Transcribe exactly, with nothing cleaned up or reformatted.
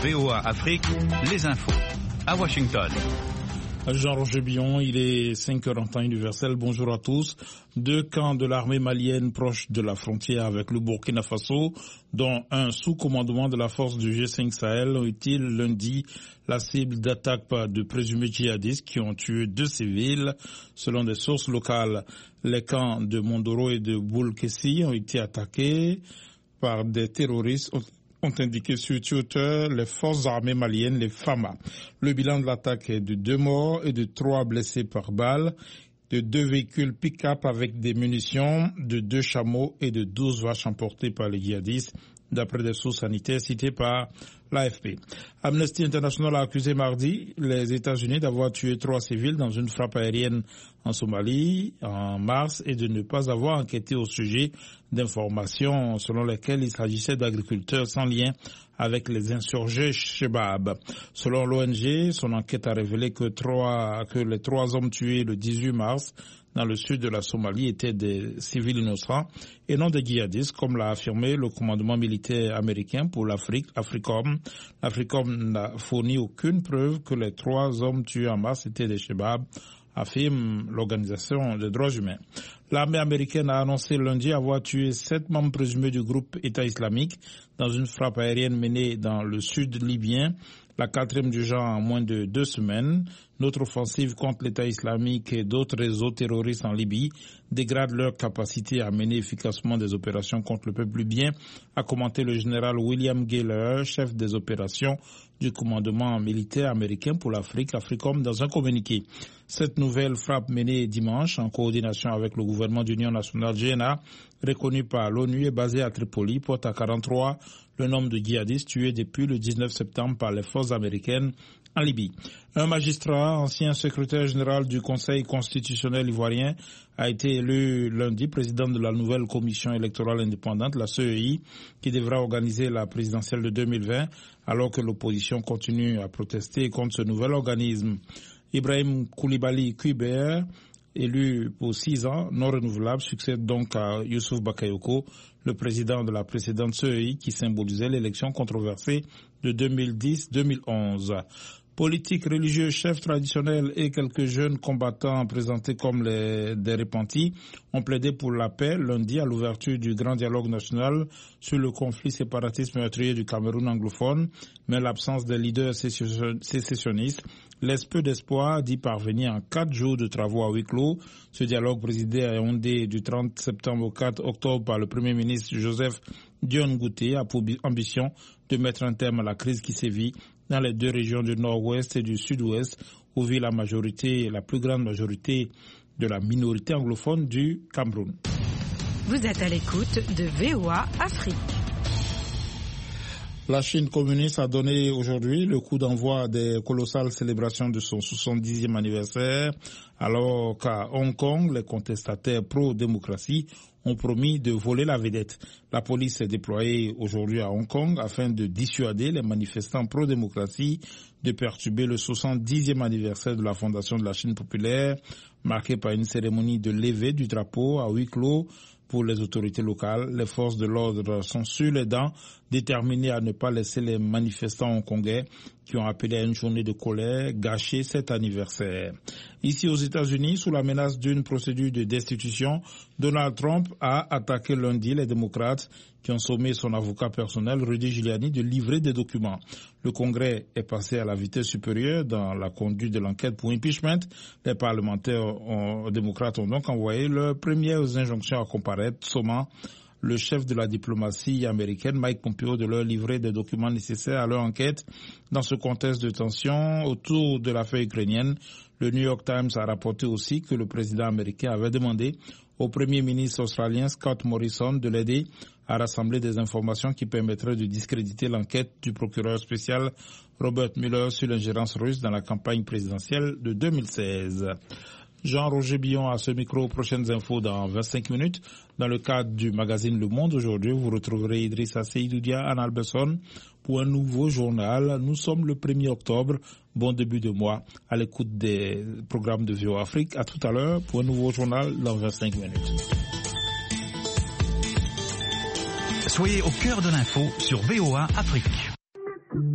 V O A Afrique, les infos. À Washington. Jean-Roger Billon, il est cinq heures en temps universel. Bonjour à tous. Deux camps de l'armée malienne proches de la frontière avec le Burkina Faso, dont un sous commandement de la force du G cinq Sahel, ont été lundi la cible d'attaques de présumés djihadistes qui ont tué deux civils. Selon des sources locales, les camps de Mondoro et de Boulkessi ont été attaqués par des terroristes ont indiqué sur Twitter les forces armées maliennes, les F A M A. Le bilan de l'attaque est de deux morts et de trois blessés par balle, de deux véhicules pick-up avec des munitions, de deux chameaux et de douze vaches emportées par les djihadistes, d'après des sources sanitaires citées par l'A F P. Amnesty International a accusé mardi les États-Unis d'avoir tué trois civils dans une frappe aérienne en Somalie en mars et de ne pas avoir enquêté au sujet d'informations selon lesquelles il s'agissait d'agriculteurs sans lien avec les insurgés Chebab. Selon l'O N G, son enquête a révélé que, trois, que les trois hommes tués le dix-huit mars dans le sud de la Somalie étaient des civils innocents et non des djihadistes, comme l'a affirmé le commandement militaire américain pour l'Afrique, Africom. L'Africom n'a fourni aucune preuve que les trois hommes tués en mars étaient des Chebab, affirme l'Organisation des droits humains. L'armée américaine a annoncé lundi avoir tué sept membres présumés du groupe État islamique dans une frappe aérienne menée dans le sud libyen, la quatrième du genre en moins de deux semaines. Notre offensive contre l'État islamique et d'autres réseaux terroristes en Libye dégrade leur capacité à mener efficacement des opérations contre le peuple libyen, a commenté le général William Gaylor, chef des opérations du commandement militaire américain pour l'Afrique, Africom, dans un communiqué. Cette nouvelle frappe menée dimanche en coordination avec le gouvernement d'Union nationale G N A, reconnu par l'ONU et basé à Tripoli, porte à quarante-trois le nombre de djihadistes tués depuis le dix-neuf septembre par les forces américaines en Libye. Un magistrat, ancien secrétaire général du Conseil constitutionnel ivoirien, a été élu lundi président de la nouvelle commission électorale indépendante, la C E I, qui devra organiser la présidentielle de deux mille vingt, alors que l'opposition continue à protester contre ce nouvel organisme. Ibrahim Koulibaly Kuiber, élu pour six ans, non renouvelable, succède donc à Youssouf Bakayoko, le président de la précédente C E I qui symbolisait l'élection controversée de deux mille dix deux mille onze. Politiques, religieux, chefs traditionnels et quelques jeunes combattants présentés comme les, des repentis ont plaidé pour la paix lundi à l'ouverture du grand dialogue national sur le conflit séparatiste meurtrier du Cameroun anglophone, mais l'absence des leaders sécessionnistes laisse peu d'espoir d'y parvenir en quatre jours de travaux à huis clos. Ce dialogue présidé à Yaoundé du trente septembre au quatre octobre par le Premier ministre Joseph Dion Ngouté a pour ambition de mettre un terme à la crise qui sévit dans les deux régions du nord-ouest et du sud-ouest où vit la majorité, la plus grande majorité de la minorité anglophone du Cameroun. Vous êtes à l'écoute de V O A Afrique. La Chine communiste a donné aujourd'hui le coup d'envoi des colossales célébrations de son soixante-dixième anniversaire, alors qu'à Hong Kong, les contestataires pro-démocratie ont promis de voler la vedette. La police est déployée aujourd'hui à Hong Kong afin de dissuader les manifestants pro-démocratie de perturber le soixante-dixième anniversaire de la fondation de la Chine populaire, marqué par une cérémonie de levée du drapeau à huis clos. Pour les autorités locales, les forces de l'ordre sont sur les dents, déterminées à ne pas laisser les manifestants hongkongais qui ont appelé à une journée de colère gâcher cet anniversaire. Ici aux États-Unis, sous la menace d'une procédure de destitution, Donald Trump a attaqué lundi les démocrates qui ont sommé son avocat personnel, Rudy Giuliani, de livrer des documents. Le Congrès est passé à la vitesse supérieure dans la conduite de l'enquête pour impeachment. Les parlementaires ont, démocrates ont donc envoyé leurs premières injonctions à comparaître, sommant le chef de la diplomatie américaine, Mike Pompeo, de leur livrer des documents nécessaires à leur enquête. Dans ce contexte de tension autour de l'affaire ukrainienne, le New York Times a rapporté aussi que le président américain avait demandé au premier ministre australien Scott Morrison de l'aider à rassembler des informations qui permettraient de discréditer l'enquête du procureur spécial Robert Mueller sur l'ingérence russe dans la campagne présidentielle de deux mille seize. Jean-Roger Billon à ce micro, prochaines infos dans vingt-cinq minutes. Dans le cadre du magazine Le Monde aujourd'hui, vous retrouverez Idrissa Seydoudia, Anne Alberson pour un nouveau journal. Nous sommes le premier octobre, bon début de mois, à l'écoute des programmes de V O A Afrique. À tout à l'heure pour un nouveau journal dans vingt-cinq minutes. Soyez au cœur de l'info sur V O A Afrique.